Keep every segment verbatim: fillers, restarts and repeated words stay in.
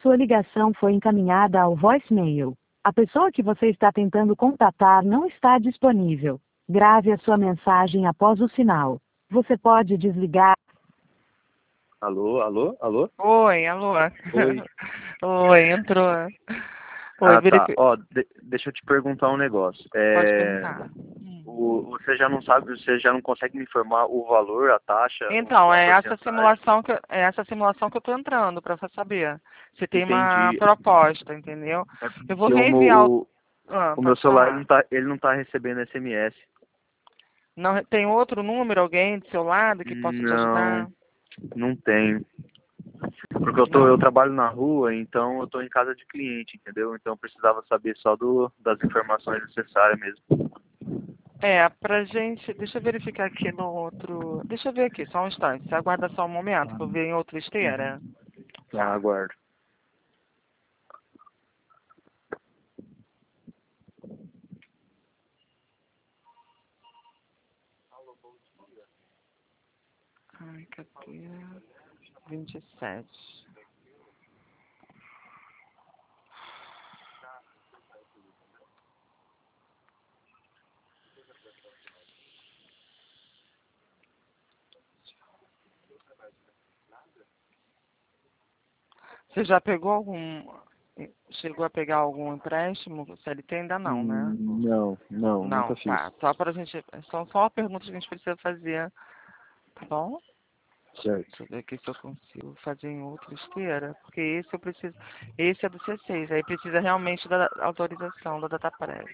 sua ligação foi encaminhada ao voicemail. A pessoa que você está tentando contatar não está disponível. Grave a sua mensagem após o sinal. Você pode desligar. Alô, alô, alô? Oi, alô. Oi. Oi, entrou. Oi, Ah, tá. verifi... Ó, de- deixa eu te perguntar um negócio. Pode É, perguntar. Hum. o, você já não sabe, você já não consegue me informar o valor, a taxa, Então, a é essa porcentagem? simulação que eu- é essa simulação que eu estou entrando para saber se tem uma Entendi. proposta, entendeu? É Eu vou porque o, meu- reenviar o. o, Ah, o meu pode celular ele falar. não tá, ele não tá recebendo S M S. Não, tem outro número, alguém do seu lado que possa te Não, ajudar? não tem. Porque eu tô, eu Não. trabalho na rua, então eu tô em casa de cliente, entendeu? Então eu precisava saber só do, das informações necessárias mesmo. É, pra gente. Deixa eu verificar aqui no outro. Deixa eu ver aqui, só um instante. Você aguarda só um momento que eu ver em outra esteira. Tá, aguardo. Ai, cadê? vinte e sete. Você já pegou algum. Chegou a pegar algum empréstimo? C L T ainda não, né? Hum, Não, não, nunca Não, fiz. tá. Só pra gente. São só perguntas que a gente precisa fazer, tá bom? Certo. Deixa eu ver aqui se eu consigo fazer em outra esteira. Porque esse eu preciso. Esse é do C seis, aí precisa realmente da autorização da DataPrev.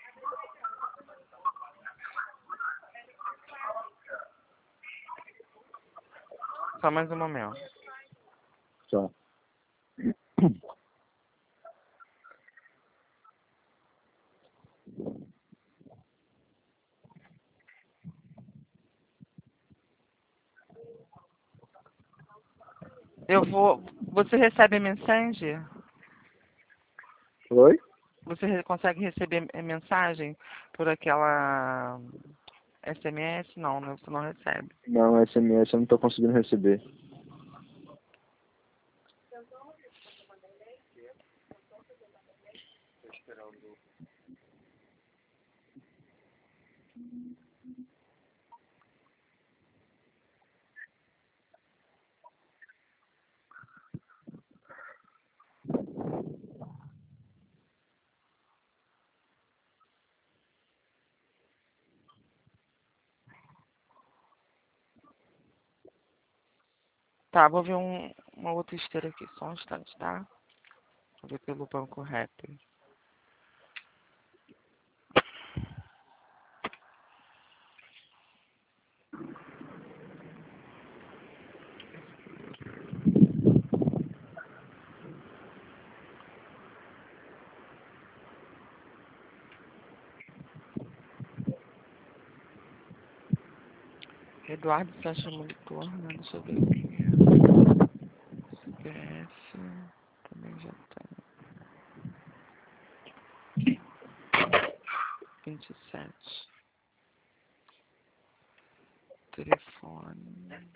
Só mais um momento. Tá. Eu vou. Você recebe mensagem? Oi? Você re- consegue receber eh, mensagem por aquela S M S? Não, né? Você não recebe. Não, S M S eu não tô conseguindo receber. Tá, vou ver um, uma outra esteira aqui, só um instante, tá? Vou ver pelo banco rap. Eduardo Sancho Monitor, né? Deixa eu ver aqui. C P F também já tem. vinte e sete. Telefone.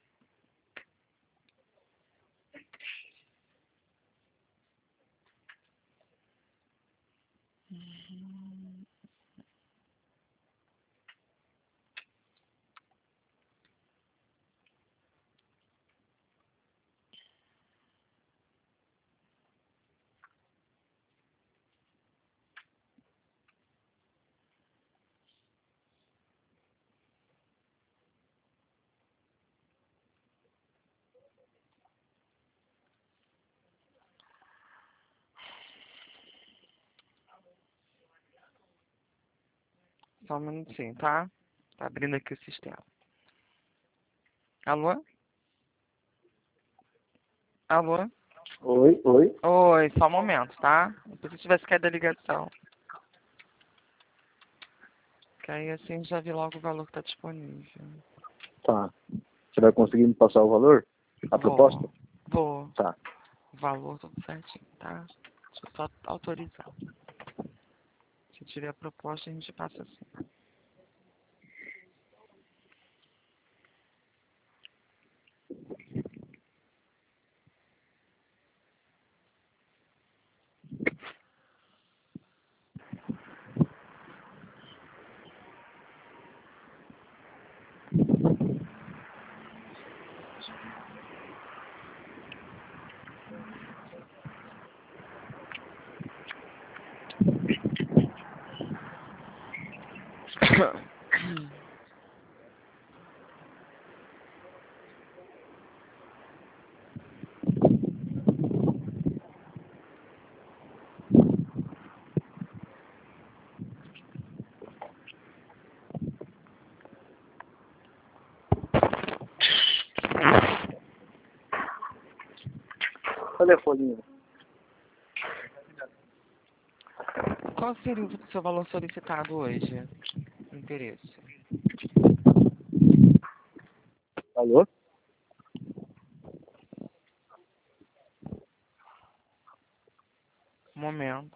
Uhum. Só um minutinho, tá? Tá abrindo aqui o sistema. Alô? Alô? Oi, oi. Oi, só um momento, tá? Se tivesse caído a ligação. Que aí assim já vi logo o valor que tá disponível. Tá. Você vai conseguir me passar o valor? A Vou. proposta? Vou. Tá. O valor tudo certinho, tá? Deixa eu só autorizar. Se tiver a proposta, a gente passa assim. Telefoninho. Qual seria o seu valor solicitado hoje? Interesse. Alô? Um momento.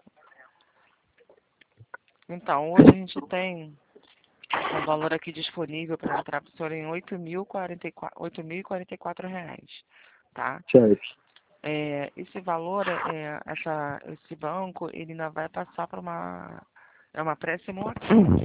Então, hoje a gente tem um valor aqui disponível para entrar para o senhor em oito mil e quarenta e quatro reais, tá? Certo. É, esse valor, é, essa, esse banco, ele ainda vai passar para uma, é uma pré-simulação,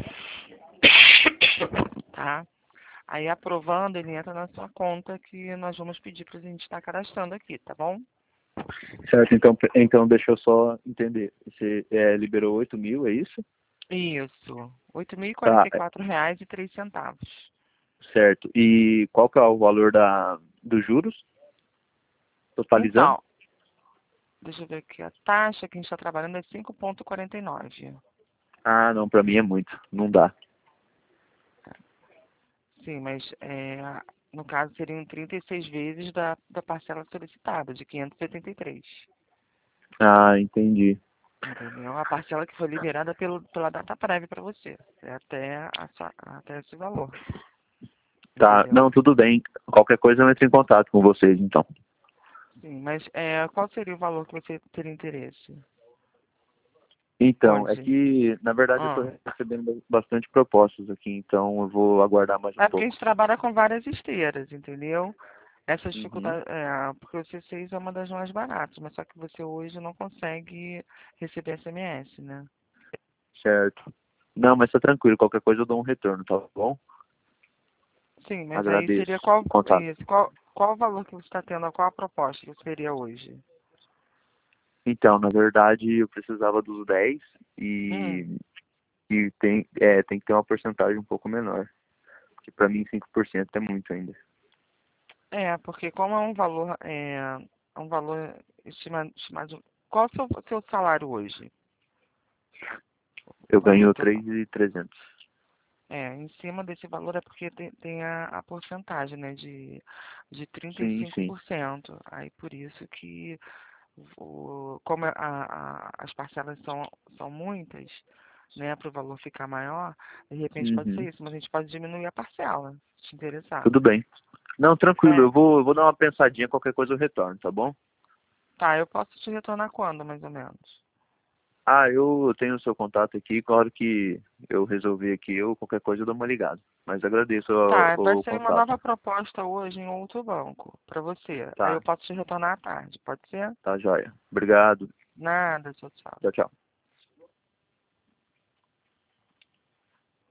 tá? Aí, aprovando, ele entra na sua conta que nós vamos pedir para a gente estar cadastrando aqui, tá bom? Certo, então, então deixa eu só entender. Você é, liberou oito mil, é isso? Isso, oito mil e Tá, quarenta e quatro reais e três centavos. certo. E qual que é o valor da, dos juros? Totalizando? Então, deixa eu ver aqui, a taxa que a gente está trabalhando é cinco vírgula quarenta e nove. Ah, não, pra mim é muito. Não dá. Sim, mas é, no caso seriam trinta e seis vezes da, da parcela solicitada, de quinhentos e setenta e três. Ah, entendi. Entendeu? A parcela que foi liberada pelo, pela data prévia para você. É até, a, sua- até esse valor. Tá, Entendeu? não, tudo bem. Qualquer coisa eu entro em contato com vocês, então. Sim, mas é, qual seria o valor que você teria interesse? Então, é Hoje? que, na verdade, eu Ah. estou recebendo bastante propostas aqui, então eu vou aguardar mais um É porque a pouco. gente trabalha com várias esteiras, entendeu? Essa Uhum. dificuldade, é, porque o C seis é uma das mais baratas, mas só que você hoje não consegue receber S M S, né? Certo. Não, mas tá tranquilo, qualquer coisa eu dou um retorno, tá bom? Sim, mas aí Agradeço seria qual, o contato. isso, qual, qual o valor que você está tendo, qual a proposta que seria hoje? Então, na verdade, eu precisava dos dez e, Hum, e tem, é, tem que ter uma porcentagem um pouco menor. Que pra mim cinco por cento é muito ainda. é, porque como é um valor, é, é um valor estimado, estimado, qual é o seu, seu salário hoje? Eu O valor ganho total. três mil e trezentos. É, em cima desse valor é porque tem, tem a, a porcentagem, né, de, de trinta e Sim, cinco sim. por cento. Aí por isso que, o, como a, a, as parcelas são, são muitas, né, para o valor ficar maior, de repente pode ser Uhum. isso, mas a gente pode diminuir a parcela, se te interessar. Tudo bem. Não, tranquilo, É, eu vou, eu vou dar uma pensadinha, qualquer coisa eu retorno, tá bom? tá, eu posso te retornar quando, mais ou menos? Ah, eu tenho o seu contato aqui, claro que eu resolvi aqui, eu qualquer coisa eu dou uma ligada. Mas agradeço Tá, vai o, o sair uma contato. nova proposta hoje em outro banco, para você. Aí eu Tá, posso te retornar à tarde, pode ser? tá joia. Obrigado. Nada, tchau, tchau. Tchau, tchau.